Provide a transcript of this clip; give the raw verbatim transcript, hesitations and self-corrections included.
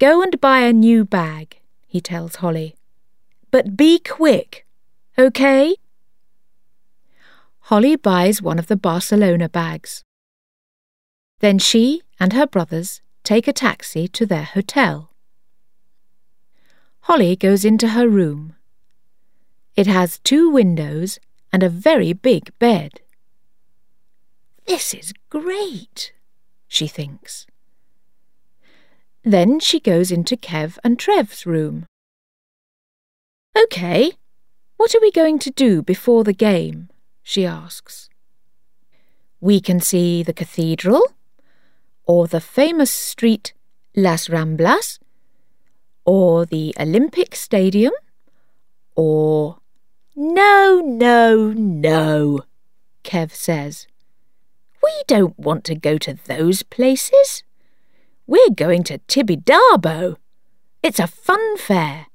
go and buy a new bag, he tells Holly. But be quick, OK? Holly buys one of the Barcelona bags. Then she and her brothers take a taxi to their hotel. Holly goes into her room. It has two windows and a very big bed. This is great, she thinks. Then she goes into Kev and Trev's room. OK, what are we going to do before the game? She asks. We can see the cathedral, or the famous street Las Ramblas, or the Olympic Stadium, or... No, no, no, Kev says. We don't want to go to those places. We're going to Tibidabo. It's a fun fair.